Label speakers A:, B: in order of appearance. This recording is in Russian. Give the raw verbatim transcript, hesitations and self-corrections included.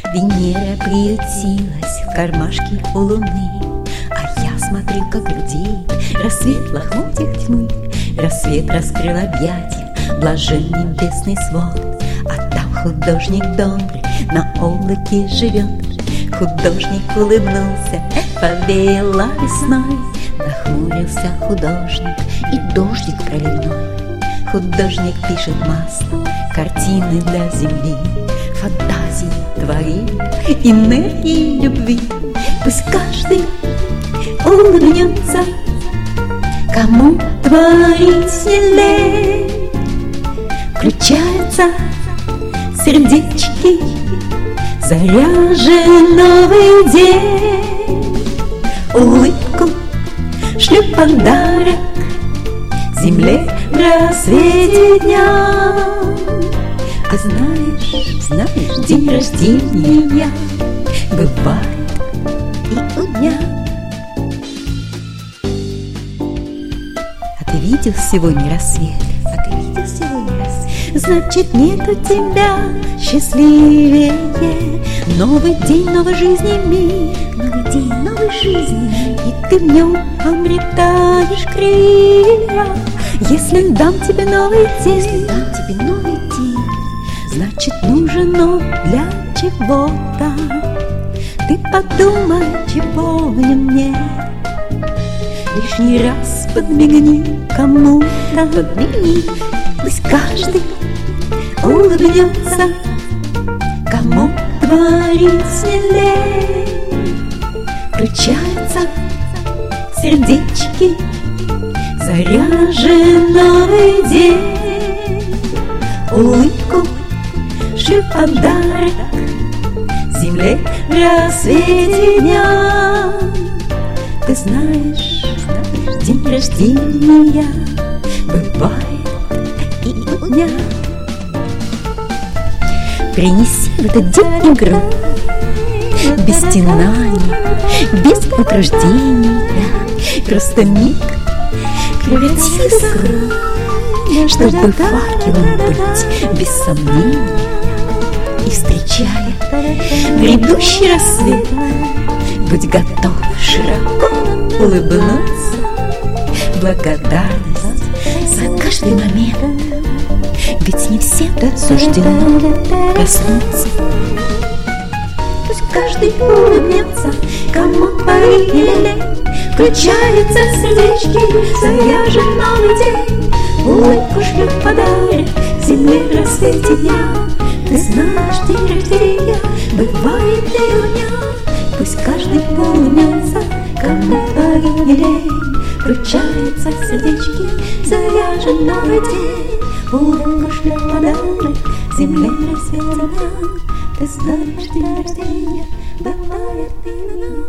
A: Венера приютилась в кармашке у луны, а я смотрю, как гудит рассвет в лохмотьях тьмы. Рассвет раскрыл объятия, блажен небесный свод, а там художник добрый на облаке живет. Художник улыбнулся, повеяла весной, нахмурился художник, и дождик проливной. Художник пишет маслом картины для земли, фантазии творит, энергии любви. Пусть каждый улыбнется, кому творить смелей. Включаются сердечки, заряжен новый день. Улыбку шлю подарок земле в рассвете дня. А знаешь, знаешь, день рождения бывает и у дня. А ты видел сегодня рассвет? А ты видел сегодня рассвет? Значит, нету тебя счастливее. Новый день, новой жизни мир, новый день, новой жизни, и ты в нем обретаешь крылья. Если дам тебе новый день, если дам тебе новый день, значит, нужен он для чего-то. Ты подумай, чего мне, лишний раз подмигни кому-то. Подмигни, пусть каждый улыбнется, кому творить смелей. Включаются сердечки, заряжен новый день. Улыбку шлю подарок земле в рассвете дня. Ты знаешь, день рождения бывает и у дня. Принеси в этот день игру, без стенаний, без утруждения, просто миг преврати в искру, чтобы факелом быть без сомнения. И встречая грядущий рассвет, будь готов широко улыбнуться. Благодарность за каждый момент, ведь не всем суждено коснуться. Пусть каждый улыбнется, кому творить лелей. Включаются сердечки, заряжен новый день. Улыбку шлю подарок земле в рассвете дня. Ты знаешь, день рождения бывает и у дня. Пусть каждый улыбнется, кому творить лелей. Включаются сердечки, заряжен новый день. Улыбку шлю подарок земле в рассвете дня. Ты знаешь, день рождения бывает и у дня.